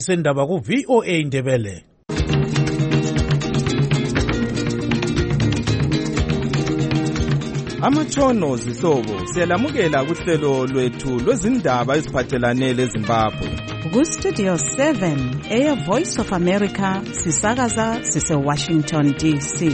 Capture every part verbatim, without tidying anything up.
Sendaba ku V O A Ndebele. Amatshono zihlobo siyalamukela kuhlelo lwethu lwezindaba eziphathelane leZimbabwe. Ku Studio seven Air Voice of America sisakaza sise Washington D C.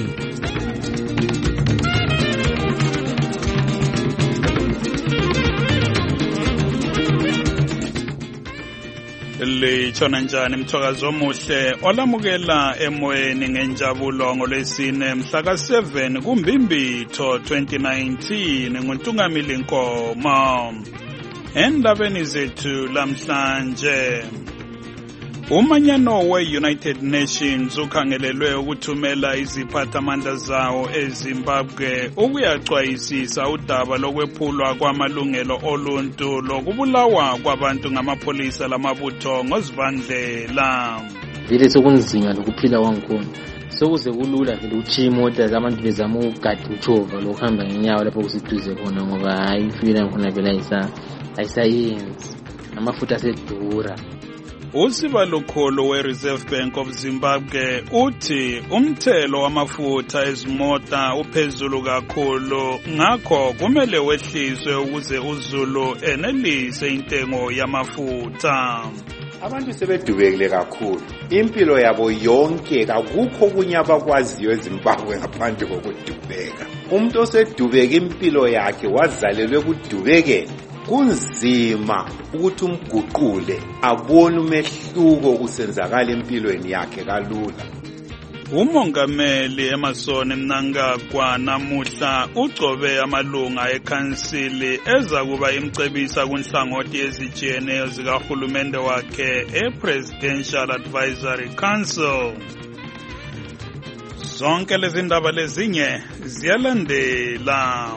Litshona njani mthakazo omuhle olamukela emoyeni ngenjabulo ngolwesine mhla ka seven kuMbimbitho twenty nineteen nguNtungamili Nkomo. Endabeni zethu lamhlanje, umanyano we-United Nations ukhangelelwe ukuthumela iziphathamandla zawo eZimbabwe ukuyacwayisisa udaba lokwephulwa kwamalungelo oluntu lokubulawa kwabantu ngamapholisa lamabutho ngozibandlela. Vele sokunzima lokuphila wangikhona. Sokuze kulula vele ukuthi imota zabantu bezama ukugada utshova lokuhamba ngenyawo lapho kusiduze khona ngoba hayi ifika khona vele ayisa ayisayenzi. Amafutha asedura. Usibalukhulu we-Reserve Bank of Zimbabwe uthi umthelo wamafutha ezimota uphezulu kakhulu, ngakho kumele wehliswe ukuze uZulu enelise intengo yamafutha. Abantu sebedubekile kakhulu. Impilo yabo yonke akukho kunye abakwaziyo eZimbabwe ngaphandle kokudubeka. Umuntu osedubeka impilo yakhe wazalelwe kudubeke. Kunzima ukuthi umguqule abone umehluko kusenzakala empilweni yakhe kalula. Umongameli Emmerson Mnangagwa namuhla ugcobe amalunga ekhansili eza kuba imcebisa kunhlangothi ezijiyeneyo zikahulumende wakhe ePresidential Advisory Council. Zonke lezi ndaba lezinye ziyalandela.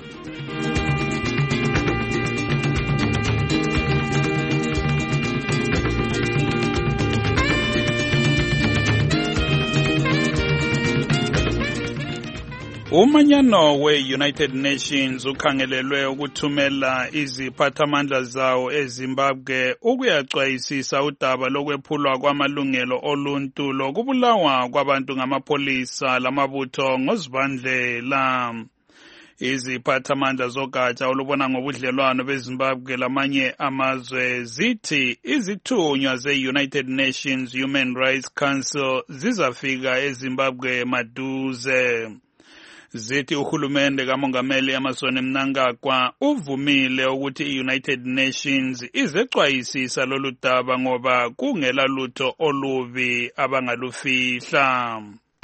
Umanyano we-United Nations ukhangelelwe ukuthumela iziphathamandla zawo eZimbabwe ukuyacwayisisa udaba lokwephulwa kwamalungelo oluntu lokubulawa kwabantu ngamapholisa lamabutho ngozibandlela. Iziphathamandla zogatsha olubona ngobudlelwano beZimbabwe lamanye amazwe zithi izithunywa ze-United Nations Human Rights Council zizafika eZimbabwe maduze. Zithi uhulumende kamongameli Emmerson Mnangagwa uvumile ukuthi i-United Nations izecwayisisa lolu daba ngoba kungela lutho olubi abangalufihla.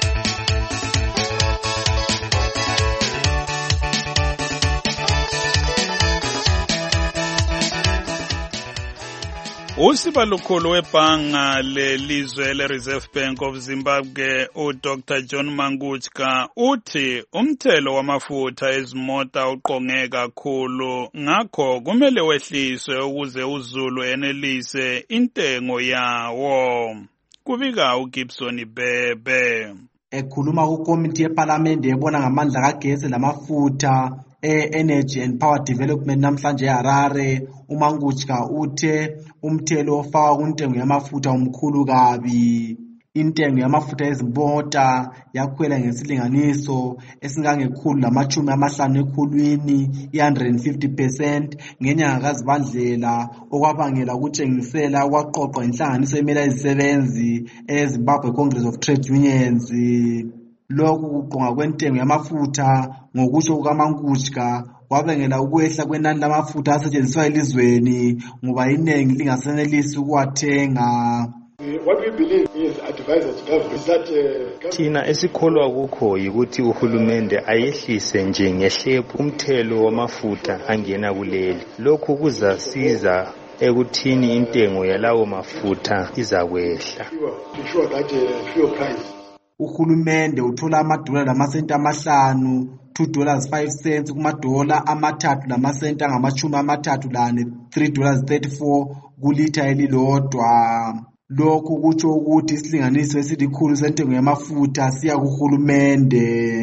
Usibalukhulu webhanga lelizwe le-Reserve Bank of Zimbabwe uDoctor John Mangutska uthi umthelo wamafutha ezimota uqonge kakhulu, ngakho kumele wehliswe ukuze uZulu enelise intengo yawo. Kubika uGibson Bebe. Ekhuluma kukomiti yeParliament ebona ngamandla kagesi lamafutha e-Energy and Power Development namhlanje eHarare, uMangutska uthe umthelo ofakwa kuntengo yamafutha umkhulu kabi. Intengo yamafutha ezimota yakhwela ngesilinganiso esingangekhulu lamachumi amahlanu ekhulwini i one hundred fifty percent ngenyanga kaZibandlela, okwabangela ukutshengisela kwaqoqwa inhlanganiso emela izisebenzi eZimbabwe Congress of Trade Unions. Lokhu kuqonga kwentengo yamafutha ngokusho kukaMangutska kwabangela ukwehla kwenani lamafutha asetshenziswa elizweni ngoba iningi lingasenelisi ukuwathenga. What we believe is advisors government is that uh, thina esikholwa kukho yikuthi uhulumende ayehlise nje ngehlephu umthelo wamafutha angena kuleli. Lokhu kuzasiza ekuthini intengo yalawo mafutha izakwehla. To show that uh, fuel price. Uhulumende uthola amadola lamasenti amahlanu two dollars five cents kumadola amathathu lamasenti angamachumi amathathu lane three dollars thirty-four kulitha elilodwa. Lokhu kutsho ukuthi isilinganiso esilikhulu sentengo yamafutha siya kuhulumende.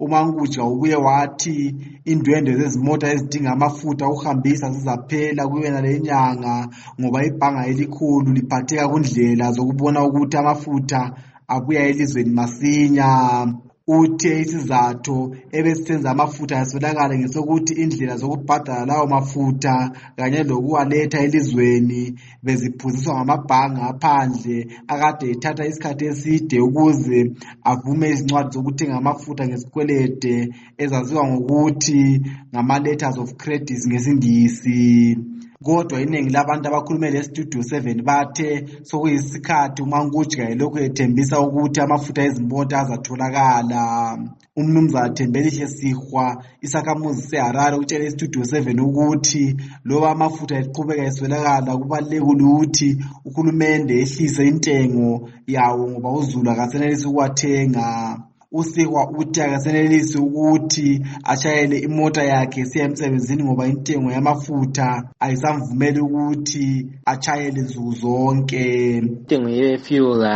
uMangutshka ubuye wathi indwendwe zezimota ezidinga amafutha ukuhambisa zizaphela kuyena le nyanga ngoba ibhanga elikhulu liphatheka kundlela zokubona ukuthi amafutha abuya elizweni masinya. Uthe isizathu ebesisenza amafutha yaswelakala ngesokuthi indlela zokubhadala lawo mafutha kanye lokuwaletha elizweni beziphuziswa ngamabhanga aphandle akade ethatha isikhathi eside ukuze avume izincwadi zokuthenga amafutha ngesikwelede ezaziwa ngokuthi ngama-letters of credit ngesingisi. Kodwa iningi labantu abakhulume le-Studio seven bathe sokuyisikhathi uMangutshka elokhu ethembisa ukuthi amafutha ezimota azatholakala. Umnumzana Thembelihle Sihwa, isakhamuzi seHarare, utshele i-Studio seven ukuthi loba amafutha eqhubeka eswelakala kubalulekile ukuthi uhulumende ehlise intengo yawo ngoba uZulu akasenelisi ukuwathenga. Usikwa uthi akasenelisi ukuthi ashayele imota yakhe esiya emsebenzini ngoba intengo yamafutha ayisamvumeli ukuthi ashayele nsuku zonke. Intengo ye-fuel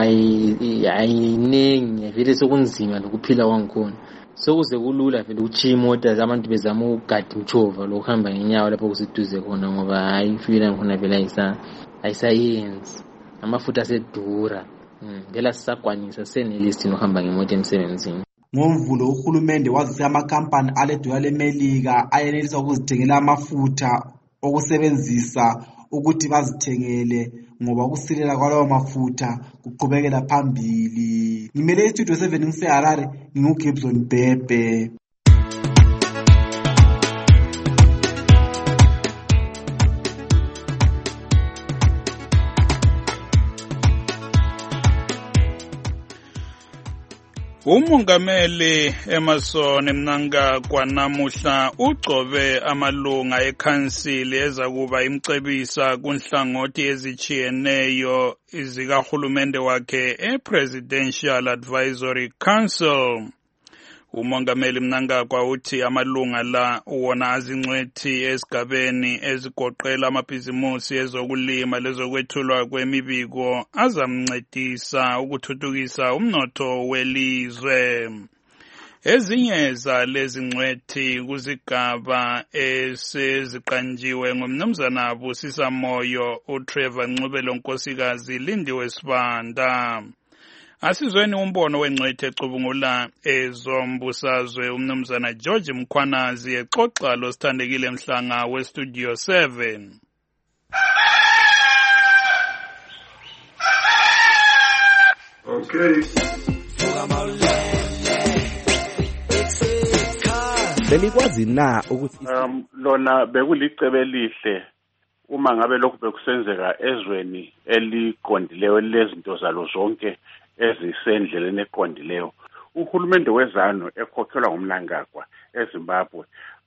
ayiningi vele sokunzima lokuphila kwangikhona. Sokuze kulula vele ukuthi imota abantu bezama ukugada umtshova lokuhamba ngenyawo lapho kuseduze khona ngoba hayi fuel khona vele ayisa ayisayenzi. Amafutha asedura. Vela sisakwanisa senelisi nohamba ngemoto emsebenzini. NgoMvulo uhulumende wazise amakampani aledollar leMelika ayenelisa ukuzithengela amafutha okusebenzisa ukuthi bazithengele ngoba ukusilela kwalawo mafutha kuqhubekela phambili. Ngimele iStudio seven ngiseHarare, nginguGibson Bhebhe. Umongameli Emmerson Mnangagwa namuhla ugcobe amalunga ekhansili ezakuba imcebisa kunhlangothi ezichiyeneyo izikahulumende wakhe ePresidential Advisory Council. Umongameli Mnangagwa uthi amalunga la wona azingcwethi esigabeni ezigoqela amabhizimusi ezokulima lezokwethulwa kwemibiko azamncedisa ukuthuthukisa umnotho welizwe. Ezinye zalezi ngcwethi kuzigaba eseziqanjiwe ngumnumzana Busisa Moyo, uTrevor Ncubelo Nkosikazi, Lindiwe Sibanda. Asizweni umbono wengcwethi ecubungula ezombusazwe umnumzana George Mkhwanazi exoxa lo Sithandekile Mhlanga weStudio seven. Okay. Belikwazi na ukuthi um lona bekulicebe elihle uma ngabe lokhu bekusenzeka ezweni eliqondileyo lezinto zalo zonke ezisendleleni eqondileyo. Uhulumende wezano ekhokhelwa nguMnangagwa eZimbabwe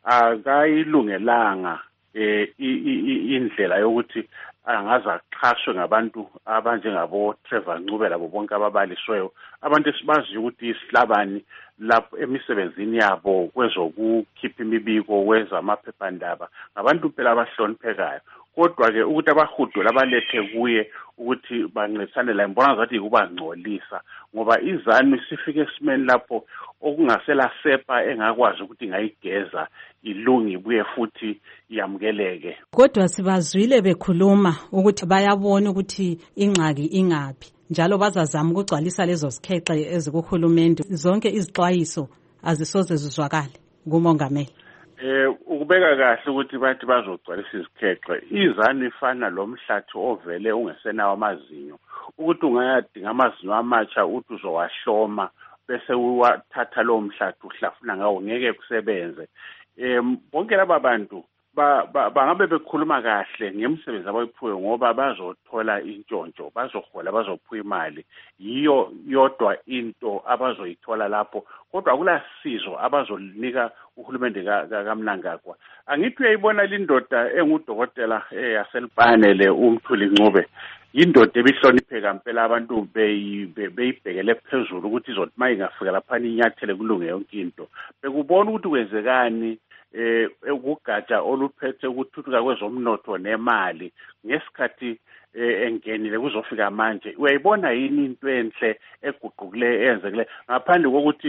akayilungelanga eh indlela yokuthi angaza xhashwe ngabantu abanjengabo Trevor Ncube labo bonke ababalisweyo, abantu esibazi ukuthi isihlabani lapho emisebenzini yabo kwezokukhipha imibiko kweza amaphephandaba ngabantu phela abahloniphekayo. Kodwa ke ukuthi abahudwe labalethe kuye ukuthi bancetsane la mbona ngathi kubangcolisa ngoba izanu sifike esimeni lapho okungasela sepa engakwazi ukuthi ngayigeza ilungi buye futhi yamukeleke. Kodwa sibazwile bekhuluma ukuthi bayabona ukuthi ingxaki ingaphi njalo bazazama ukugcwalisa lezo sikhexe ezikuhulumende. Zonke izixwayiso azisoze zizwakale kumongameli. Eh ukubeka kahle ukuthi bathi bazogcwalisa izikhexe. Izanu ifana lomhlathi ovele ungesenawo amazinyo. Ukuthi ungayadinga amazinyo amatsha uthi uzowahloma bese uwathatha lo mhlathi uhlafuna ngawo ngeke kusebenze. Eh bonke laba bantu bangabe bekhuluma kahle ngemsebenzi abayiphuwe ngoba bazothola intshontsho, bazohola, bazophuwa imali. Yiyo yodwa into abazoyithola lapho. Kodwa kulasizo abazolinika uhulumende kaMnangagwa. Angithi uyayibona lindoda engudokotela yaselipane le uMthuli Ncube. Indoda ebihlonipheka impela abantu beyibhekele phezulu ukuthi izothi mayingafika lapha inyathele kulunge yonke into. Bekubona ukuthi kwenzekani eh ukugatsha oluphethe ukuthuthuka kwezomnotho nemali ngesikhathi engenile kuzofika manje. Uyayibona yini into enhle eguqukile eyenzekile ngaphandle kokuthi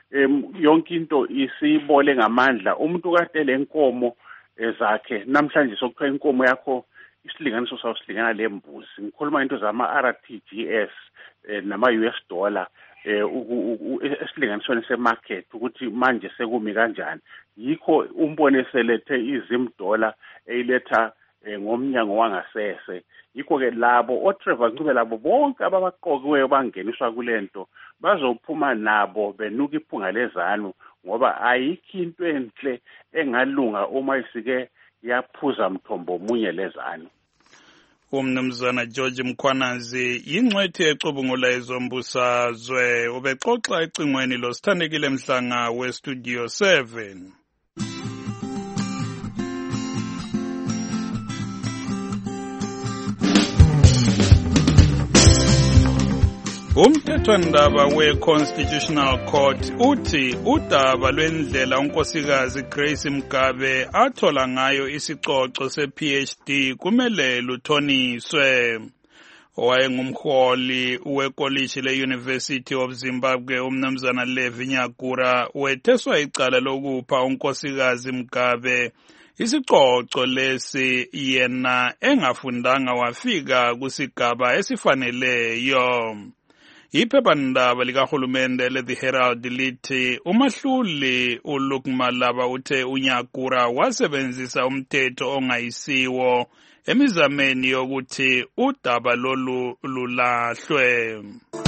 um yonke into isibole ngamandla. Umuntu kade lenkomo zakhe namhlanje sokuthiwa inkomo yakho isilinganiso sawo silingana lembuzi. Ngikhuluma into zama R T G S nama U S dollar esilinganisweni semarket ukuthi manje sekumi kanjani. Yikho umbone selethe izim dollar eyiletha ngomnyango wangasese. Yikho ke labo oTrevor Ncube labo bonke ababaqokiweyo bangeniswa kulento bazophuma nabo benuka iphunga lezanu ngoba ayikho into enhle engalunga uma isike yaphuza mthombo omunye lezanu. Umnumzana George Mkhwanazi yingcwethi ecubungula ezombusazwe ubexoxa ecingweni lo Sithandekile Mhlanga we Studio seven. Umthethwandaba we-Constitutional Court uthi udaba lwendlela unkosikazi Grace Mugabe athola ngayo isicoco se-P H D kumele luthoniswe. Owayengumholi wekolishi le-University of Zimbabwe umnumzana Levi Nyagura wetheswa icala lokupha unkosikazi Mugabe isicoco lesi yena engafundanga wafika kusigaba esifaneleyo. Iphephandaba likahulumende le-The Herald lithi umahluli uLuke Malaba uthe uNyagura wasebenzisa umthetho ongayisiwo emizameni yokuthi udaba lolu lulahlwe.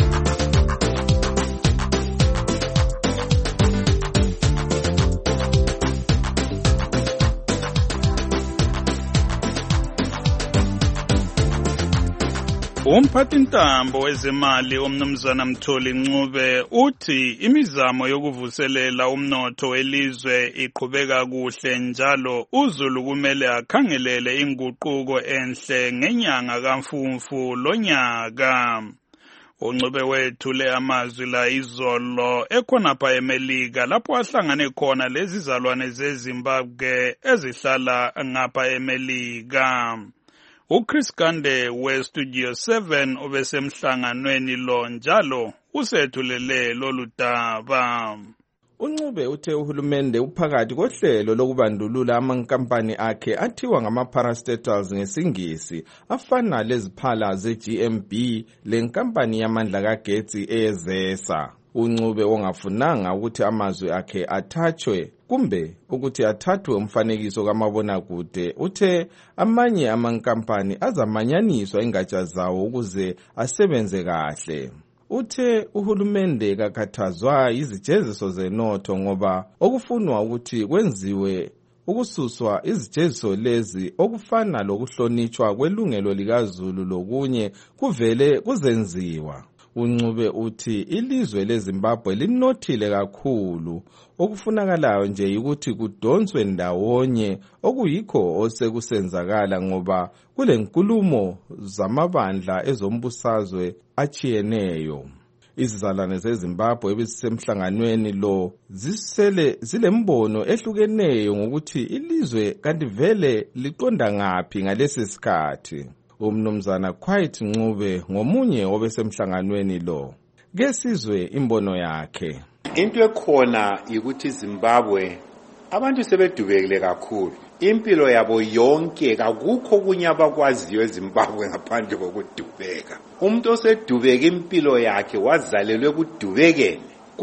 Umphathintambo wezemali umnumzana Mtholi Ncube uthi imizamo yokuvuselela umnotho welizwe iqhubeka kuhle njalo uZulu kumele akhangelele inguquko enhle ngenyanga kaMfumfu lonyaka. uNcube wethule amazwi la izolo ekhonapha eMelika lapho ahlangane khona lezi zalwane zeZimbabwe ezihlala ngapha eMelika. uChris Gande we Studio seven obesemhlanganweni lo njalo usethulele lolu daba. uNcube uthe uhulumende uphakathi kohlelo lokubandulula amankampani akhe athiwa ngama-parastatals ngesingisi afana leziphala ze-G M B lenkampani yamandla kagetsi eYezesa. uNcube ongafunanga ukuthi amazwi akhe athathwe kumbe ukuthi athathwe umfanekiso kamabonakude uthe amanye amankampani azamanyaniswa ingatsha zawo ukuze asebenze kahle. Uthe uhulumende kakhathazwa izijeziso zenotho ngoba okufunwa ukuthi kwenziwe ukususwa izijeziso lezi okufana lokuhlonitshwa kwelungelo likaZulu lokunye kuvele kuzenziwa. uNcube uthi ilizwe leZimbabwe linothile kakhulu okufunakalayo nje ukuthi kudonswe ndawonye okuyikho osekusenzakala ngoba kulenkulumo zamabandla ezombusazwe achiyeneyo. Izizalwane zeZimbabwe ebisemhlanganweni lo zisele zilembono ehlukeneyo ngokuthi ilizwe kanti vele liqonda ngapi ngalesi sikhathi. umnumzana Quiet Ncube ngomunye obesemhlanganweni lo kesizwe imbono yakhe. Into ekhona ukuthi Zimbabwe abantu sebedubekile kakhulu. Impilo yabo yonke akukho kunye abakwaziyo eZimbabwe ngaphandle kokudubeka. Umuntu osedubeka impilo yakhe wazalelwe kudubekene.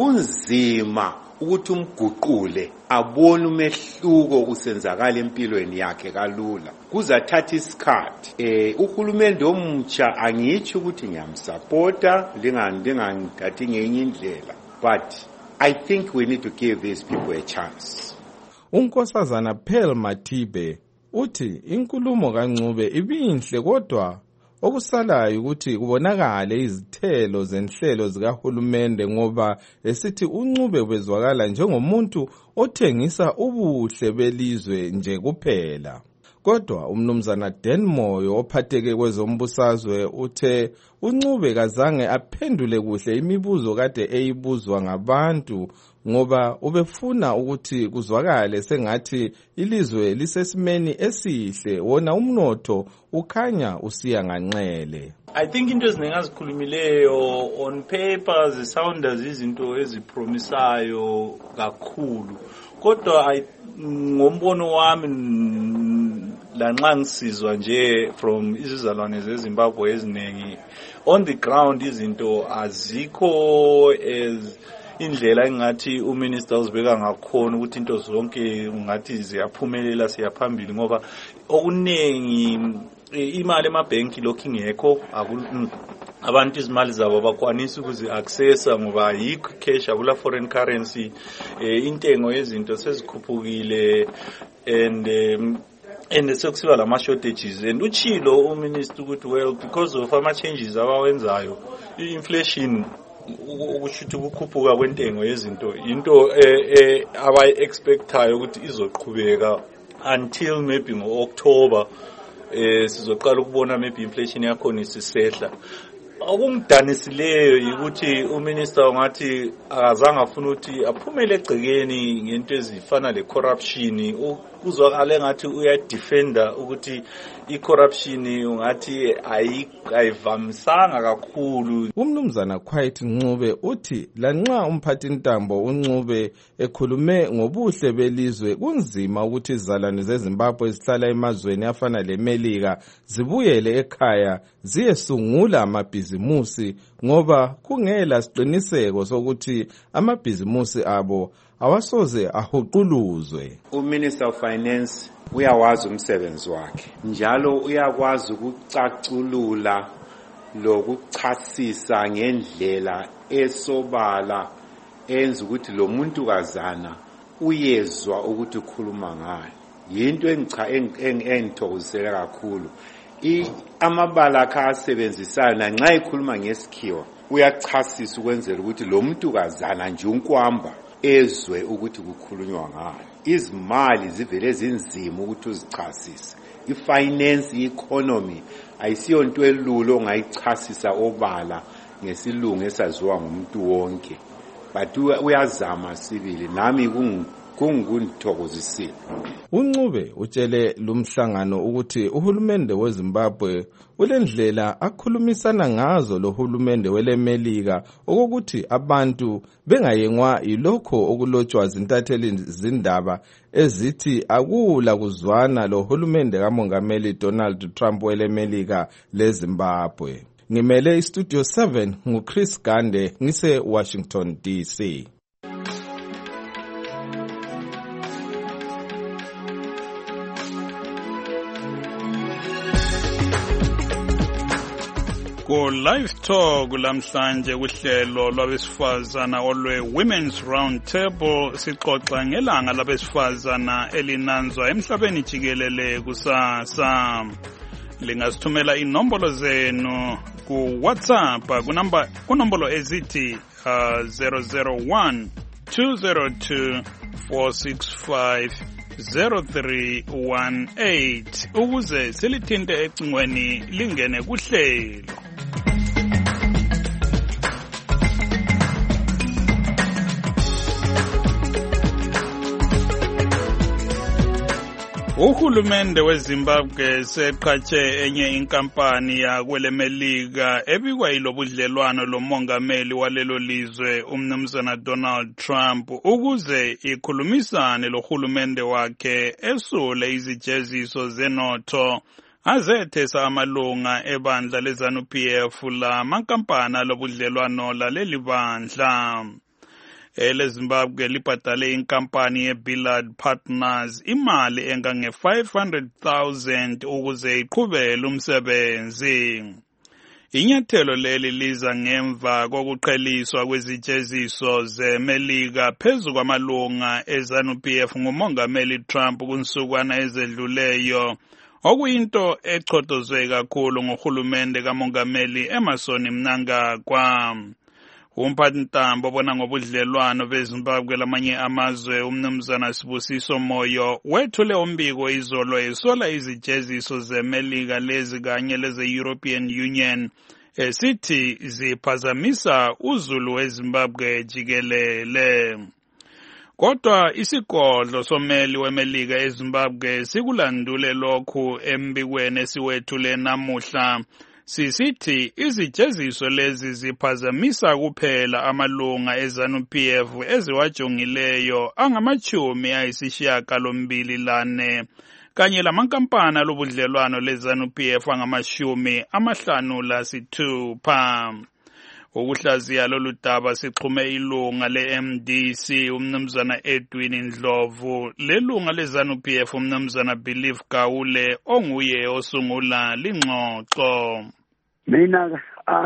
Kunzima ukuthi umguqule abone umehluko kusenzakala empilweni yakhe kalula. Kuzathatha isikhathi. Eh uhulumende omutsha angithi ukuthi ngiyamsupporta lingangithathi ngenye indlela, but I think we need to give these people a chance. uNkosazana Pearl Matibe uthi inkulumo kaNcube ibinhle kodwa okusalayo ukuthi kubonakale izithelo zenhlelo zikahulumende ngoba esithi uNcube bezwakala njengomuntu othengisa ubuhle belizwe nje kuphela. kodwa umnumzana Dan Moyo ophatheke kwezombusazwe uthe uNcube kazange aphendule kuhle imibuzo kade eyibuzwa ngabantu ngoba ubefuna ukuthi kuzwakale sengathi ilizwe lisesimeni esihle wona umnotho ukhanya usiya nganxele. I think into ezinengazikhulumileyo on paper zisounda izinto ezipromisayo kakhulu, kodwa ngombono wami lanxa ngisizwa nje from izizalwane zeZimbabwe eziningi, on the ground izinto azikho as indlela engathi uminister uzibeka ngakhona ukuthi into zonke ungathi ziyaphumelela siyaphambili, ngoba okuningi imali emabhenki lokhu ingekho, abantu izimali zabo bakwanisa ukuzi accessa ngoba yikho cash akula foreign currency, intengo yezinto sezikhuphukile and um, and sekusiba lama shortages. And uchilo uminister ukuthi well because of ama changes abawenzayo inflation ukushuthi ukukhuphuka kwentengo yezinto into abayi expectayo ukuthi izoqhubeka until maybe ngo-October eh sizoqala ukubona maybe inflation yakhona isisehla. Okungidanisileyo ukuthi uminister ngathi akazange afuna ukuthi aphumele egcekeni ngento ezifana le corruption, kuzwakale ngathi uyadefenda ukuthi i-corruption ungathi ayivamisanga kakhulu. Umnumzana Quiet Ncube uthi lanxa umphathi ntambo uNcube ekhulume ngobuhle belizwe kunzima ukuthi izizalwane zeZimbabwe ezihlala emazweni afana leMelika zibuyele ekhaya ziyesungula amabhizimusi ngoba kungela siqiniseko sokuthi amabhizimusi abo awasoze ahuquluzwe. uMinister of Finance uyawazi umsebenzi wakhe, njalo uyakwazi ukucaculula lokuchasisa ngendlela esobala enza ukuthi lo muntu kazana uyezwa ukuthi ukhuluma ngayo. Yinto engicha engithokozisela kakhulu amabala akhe asebenzisayo nanxa ekhuluma ngesikhiwa uyachasisa ukwenzela ukuthi lo muntu kazana nje unkwamba ezwe ukuthi kukhulunywa ngayo. Izimali zivele zinzima ukuthi uzichasise. I-finance, i-economy ayisiyo nto elulo ongayichasisa obala ngesilungu esaziwa ngumuntu wonke, but uyazama sibili nami kungikuthokozisile. uNcube utshele lumhlangano ukuthi uhulumende weZimbabwe ulendlela akhulumisana ngazo lohulumende weleMelika ukuthi abantu bengayengwa yilokho okulotshwa zintatheli zindaba ezithi akula kuzwana lohulumende kaMongameli Donald Trump weleMelika leZimbabwe. Ngimele iStudio seven nguChris Gande ngise Washington D C. Ku live talk lamhlanje kuhlelo lwabesifazana olwe Women's Round Table sixoxa ngelanga labesifazana elinanzwa emhlabeni jikelele kusasa. Lingasithumela inombolo zenu ku WhatsApp ku number ku nombolo ezithi uh, zero zero one two zero two four six five zero three one eight ukuze silithinte ecingweni lingene kuhlelo. Uhulumende weZimbabwe seqhatshe enye inkampani yakweleMelika ebikwa yilobudlelwano lomongameli walelo lizwe umnumzana Donald Trump ukuze ikhulumisane lohulumende wakhe esule izijeziso zenotho azethesa amalunga ebandla leZANU P F la mankampana lobudlelwano laleli bandla. Ele Zimbabwe libhadale inkampani yeBillard Partners imali engange five hundred thousand ukuze iqhubele umsebenzi. Inyathelo leli liza ngemva kokuqheliswa kwezijeziso zeMelika phezu kwamalunga eZANU P F ngumongameli Trump kunsukwana ezedluleyo, okuyinto echotozwe kakhulu ngohulumende kamongameli Emmerson Mnangagwa. umphathintambo obona ngobudlelwano beZimbabwe lamanye amazwe umnumzana Sibusiso Moyo wethule umbiko izolo esola izijeziso zeMelika lezi kanye leze-European Union esithi ziphazamisa uzulu weZimbabwe jikelele. Kodwa isigodlo someli weMelika eZimbabwe sikulandule lokhu embikweni esiwethule namuhla sisithi izijeziso lezi ziphazamisa kuphela amalunga eZANU-P F eziwajongileyo angamachumi ayisishiyagalombili lane kanye lamankampani alobudlelwano leZANU-P F angamashumi amahlanu lasithupha. Ukuhlaziya lolu daba sixhume ilunga le-M D C umnumzana Edwin Ndlovu lelunga leZANU-P F umnumzana Believe Gaule onguye osungula lingxoxo. Mina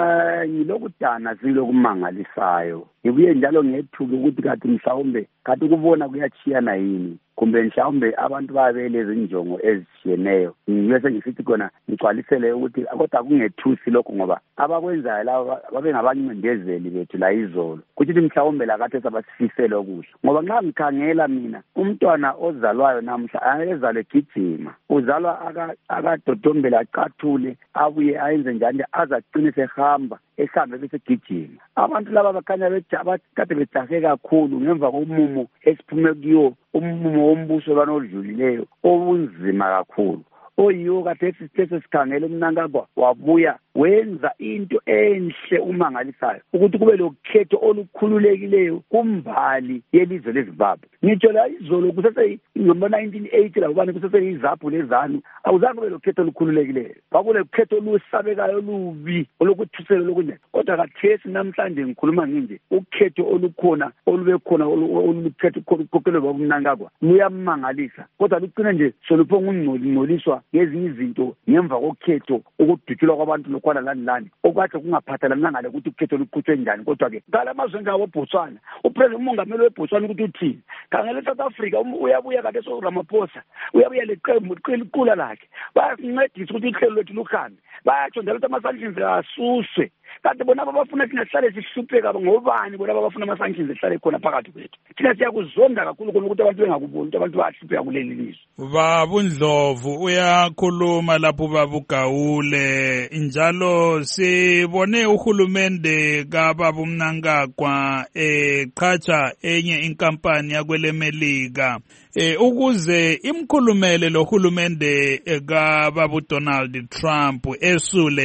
ngilokudana silokumangalisayo ngibuye njalo ngethuka ukuthi kathi mhlawumbe kathi kubona kuyachiyana yini kumbe mhlawumbe abantu babeleze injongo ezishiyeneyo. Ngiyese ngisithi khona ngicwalisele ukuthi kodwa kungethusi lokho ngoba abakwenzayo laba babe ngabancindezeli bethu la izolo kuthi mhlawumbe la kade sabasifisele okuhle ngoba nxa ngikhangela mina umntwana ozalwayo namhla ayezalwe gijima uzalwa aka akadodombela acathule abuye ayenze njani azaqine sehamba ehambe bese gijima. Abantu laba bakhanya bejaba kade bejahe kakhulu ngemva komumo esiphume kuyo umumo wombuso banodlulileyo obunzima kakhulu oyiyo kade sisithe sikhangele umnankagwa wabuya wenza into enhle umangalisayo ukuthi kube lokhetho olukhululekileyo kumbali yelizwe leZimbabwe. Ngitsho la izolo kusese ngomba nineteen eighty labo bani kusese izaphu leZANU awuzange kube lokhetho olukhululekileyo kwakule ukhetho olusabekayo olubi olokuthusela lokunye kodwa kathesi namhlanje ngikhuluma nginje ukhetho olukhona olube khona olukhetho kokelo babumnankagwa luyamangalisa kodwa lucine nje soluphonga ungcoliswa ngezinye izinto ngemva kokhetho ukudutshulwa kwabantu lokwana lani lani okwathi kungaphathelana ngale ukuthi ukhetho luqhutshwe njani kodwa ke ngala amazwe ngabo eBotswana upresident umongameli weBotswana ukuthi uthini khangela eSouth Africa uyabuya kade so Ramaphosa uyabuya leqembu liqila lakhe bayasincedisa ukuthi ihlelo lethu luhambe bayatsho njalo ukuthi ama-sanctions asuswe kanti bona abafuna thina sihlale sihlupheka ngobani bona abafuna ama-sanctions ehlale khona phakathi kwethu thina siyakuzonda kakhulu khona ukuthi abantu bengakuboni ukuthi abantu bayahlupheka kuleli lizwe. Babu Ndlovu uyakhuluma lapho Babu Gaule njalo sibone uhulumende kaBaba Mnangagwa eqhatsha enye inkampani yakwelemelika eh ukuze imkhulumele lo hulumende kaBaba Donald Trump esule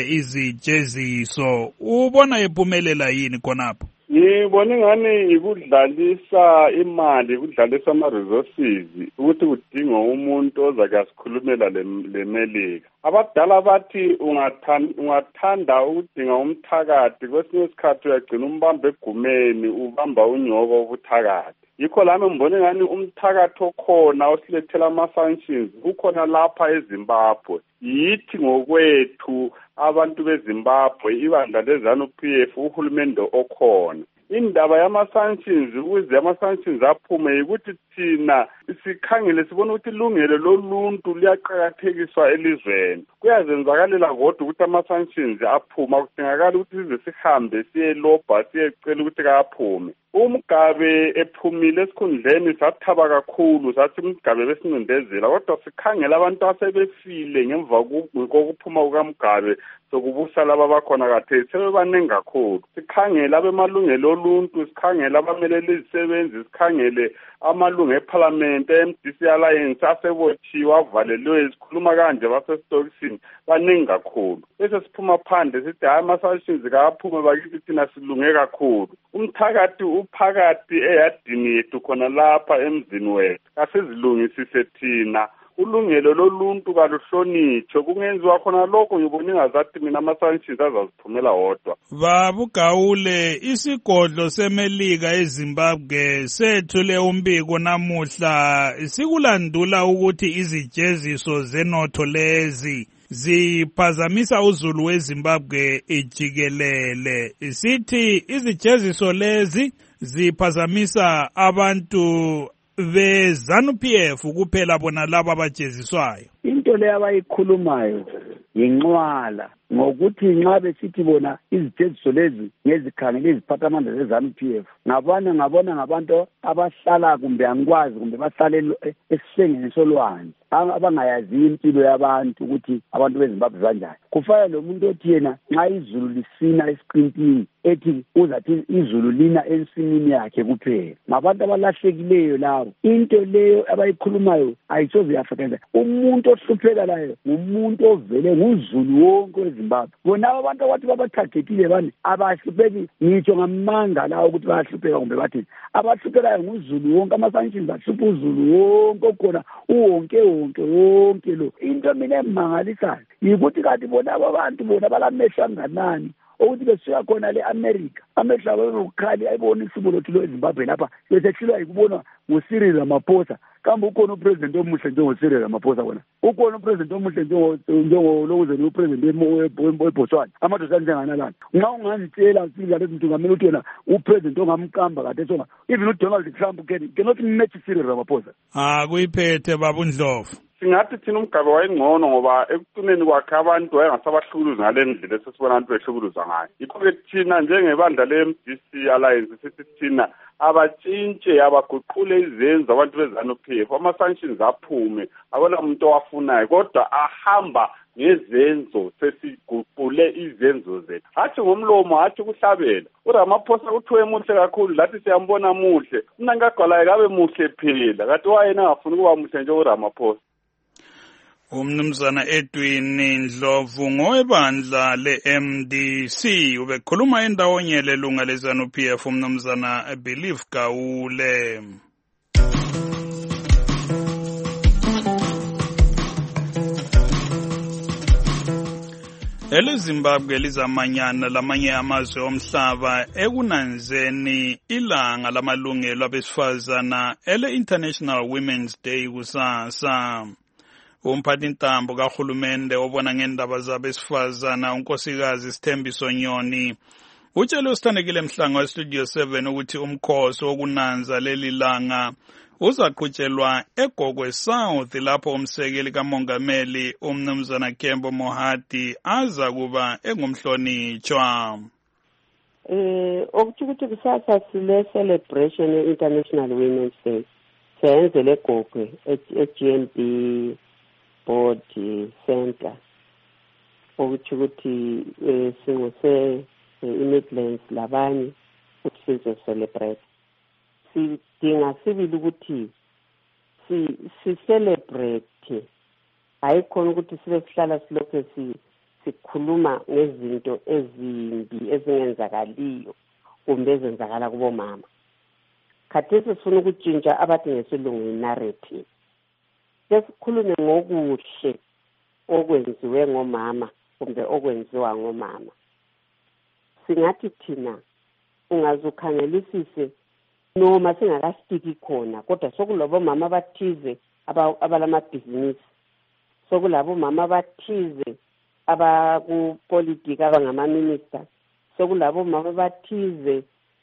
izijeziso ubona ephumelela yini khonapho? Ngibona ngani ikudlalisa imali ukudlalisa ama resources ukuthi kudinga umuntu ozakasikhulumela lemelika. Abadala bathi ungathanda ungathanda ukudinga umthakathi kwesinye isikhathi uyagcina umbamba egumeni ubamba unyoko obuthakathi. Yikho lami ngibone ngani umthakathi okhona osilethela ama-sanctions ukhona lapha eZimbabwe. Yithi ngokwethu abantu beZimbabwe ibandla leZANU-P F uhulumende okhona. Indaba yama-sanctions ukuze ama-sanctions aphume ukuthi thina sikhangele sibona ukuthi ilungelo loluntu liyaqhakathekiswa elizweni. Kuyazenzakalela kodwa ukuthi ama-sanctions aphuma kudingakala ukuthi size sihambe siyelobha siyecela ukuthi kaphume. uMgabe ephumile esikhundleni sathaba kakhulu sathi uMgabe besincindezela kodwa sikhangela abantu asebefile ngemva kokuphuma kukaMgabe sokubusa laba bakhona khathesi sebebaningi kakhulu. Sikhangela abemalungelo oluntu, sikhangela abameleli izisebenzi, sikhangele amalunga eParliament, M D C Alliance asebotshiwa avalelwe sikhuluma kanje basesitokisini baningi kakhulu. Bese siphuma phandle sithi hayi ama-sanctions kaphume bakithi thina silunge kakhulu. Umthakathi uphakathi eyadini yethu khona lapha emzini wethu asizilungisise thina. Ulungelo loluntu kaluhlonitshwe kungenziwa khona lokho ngibona ingazathi mina ama-sanctions azaziphumela wodwa. Babu Gaule, isigodlo seMelika eZimbabwe sethule umbiko namuhla sikulandula ukuthi izijeziso zenotho lezi ziphazamisa uzulu weZimbabwe ijikelele. Sithi izijeziso lezi ziphazamisa abantu beZANU-P F kuphela bona laba abajeziswayo. into le abayikhulumayo yinqwala ngokuthi nxa besithi bona izithethiso lezi ngezikhangele iziphathamandla ze-ZANU P F ngabana ngabona ngabantu abahlala kumbe angikwazi kumbe bahlale esihlengeni solwandle abangayazi impilo yabantu ukuthi abantu beZimbabwe banjani. Kufana lomuntu othi yena nxa izulu lisina esiqintini ethi uzathi izulu lina ensimini yakhe kuphela. Ngabantu abalahlekileyo labo. Into leyo abayikhulumayo ayisoze yafakela. Umuntu ohlupheka layo ngumuntu ovele nguzulu wonke weZimbabwe. Bona abantu abathi babathagethile bani abahlupheki ngitsho ngamanga lawo ukuthi bayahlupheka kumbe bathi abahluphekayo nguzulu wonke, ama-sanctions ahlupha uzulu wonke okhona uwonke wonke wonke lo. Into mina emangalisayo yikuthi kanti bona abantu bona balamehlo anganani ukuthi besuka khona le-America amehlo abo bekukhali ayibona isimo lothu lweZimbabwe lapha besehlulwa yikubona nguCyril Ramaphosa. Kambe ukhona upresident omuhle njengoCyril Ramaphosa wona? Ukhona upresident omuhle njengolokuze upresident weBotswana? Amadoda njenganalana nxa ungangitshela sila lezinto ngamele uthi wena upresident ongamqamba kade songa even uDonald Trump cannot match Cyril Ramaphosa. Ah, kuyiphethe baba Ndlovu. Singathi thina umgabe wayengcono ngoba ekucineni kwakhe abantu wayengasabahlukuluzi ngale ndlela esesibona abantu behlukuluza ngayo. Yikho-ke thina njengebandla le-M D C Alliance sithi thina abatshintshe abaguqule izenzo abantu beZANU P F, ama-sanctions aphume, akona umuntu owafunayo kodwa ahamba ngezenzo, sesiguqule izenzo zethu. Hathi ngomlomo, hathi kuhlabela. uRamaphosa kuthiwe muhle kakhulu, lathi siyambona muhle. Mina ngagwalayo kabe muhle phela, kanti wayena angafuni ukuba muhle nje uRamaphosa. Umnumzana Edwin Ndlovu ngowebandla le-M D C ubekhuluma endawonye lelunga le-ZANU P F umnumzana Believe Gawule. EleZimbabwe lizamanyana lamanye amazwe omhlaba ekunanzeni ilanga lamalungelo abesifazana ele-International Women's Day kusasa. Umphathintambo kahulumende obona ngendaba zabesifazana unkosikazi Sithembiso Nyoni utshele usithandekile Mhlanga weStudio seven ukuthi umkhosi wokunanza leli langa uzaqhutshelwa eGogwe South lapho umsekeli kamongameli umnumzana Kembo Mohadi aza kuba engumhlonitshwa. Eh okuthi ukuthi kusasa sile celebration ye-International Women's Day senzele eGogwe e-G N B Board Center ukuthi ukuthi singose i-Midlands labanye ukuthi sizo celebrate. Sidinga sibili ukuthi si si celebrate, ayikhona ukuthi sibe sihlala silokho si sikhuluma ngezinto ezimbi ezingenzakaliyo kumbe ezenzakala kubo mama. Khathesi sifuna ukutshintsha abathi ngesilungu narrative. Sesikhulume ngokuhle okwenziwe ngomama kumbe okwenziwa ngomama. Singathi thina ungazukhangelisise noma singakasitiki khona kodwa sokulabo mama bathize abalamabhizinisi, sokulabo mama bathize abakupolitika abangama-minister, sokulabo mama bathize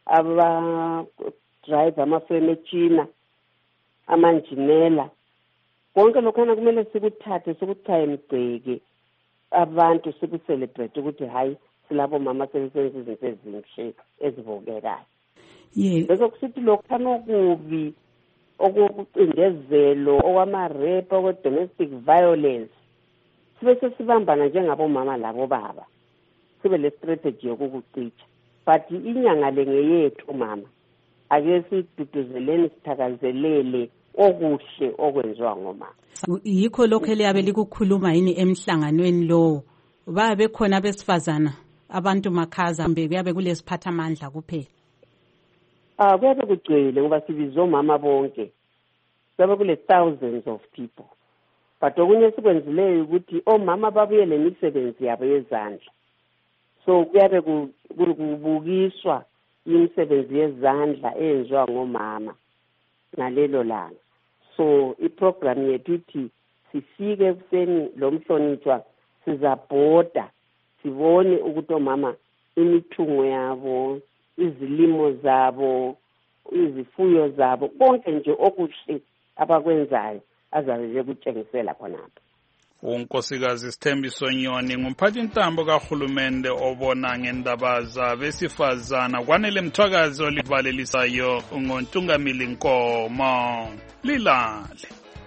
aba-drive amafeme echina, amanjinela. Konke lokhana kumele sikuthathe sikuchaye mgceke abantu siku-celebrate ukuthi hayi silabo mama sebenza izinto ezinhle ezibukekayo. Yeah. Bese kusithi lokhana okubi okucindezelo okwama-rape okwe-domestic violence sibe sesibambana njengabo mama labo baba sibe le strategy yokukucitsha. But inyanga le ngeyethu mama, ake siduduzeleni sithakazelele okuhle okwenziwa ngomama. Yikho lokho eliyabe likukhuluma yini emhlanganweni lo babe khona besifazana abantu makhaza mbe kuyabe kulesiphathamandla kuphela? Ah, kuyabe kugcwele ngoba sibizo mama bonke. Kuyabe kule thousands of people. But okunye sikwenzileyo ukuthi omama babuye lemisebenzi yabo yezandla. So kuyabe kubukiswa imisebenzi yezandla eyenziwa ngomama ngalelo langa. So iprogram yethu ithi sifike ekuseni lo mhlonitshwa sizabhoda sibone ukuthi omama imithungo yabo, izilimo zabo, izifuyo zabo, konke nje okuhle abakwenzayo azabe kutshengisela khonapho. unkosikazi Sithembiso Nyoni ngumphathintambo kahulumende obona ngendaba zabesifazana. Kwanele Mthwakazi olivalelisayo ngoNtungamili Nkomo. Lilale.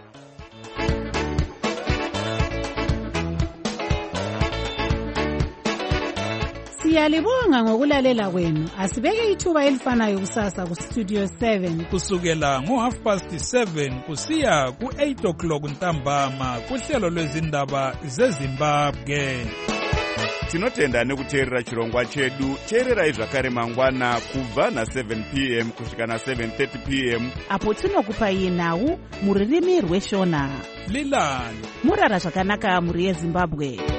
Siyalibonga ngokulalela kwenu. Asibeke ithuba elifanayo kusasa ku Studio seven kusukela ngo half past seven kusiya ku eight o'clock ntambama kuhlelo lwezindaba zeZimbabwe. Tinotenda nekuteerera chirongwa chedu. Teererai zvakare mangwana kubva na seven p m kusvika na seven thirty p m apo tinokupai nhau muririmi rweshona. Lilani murara zvakanaka muri yeZimbabwe.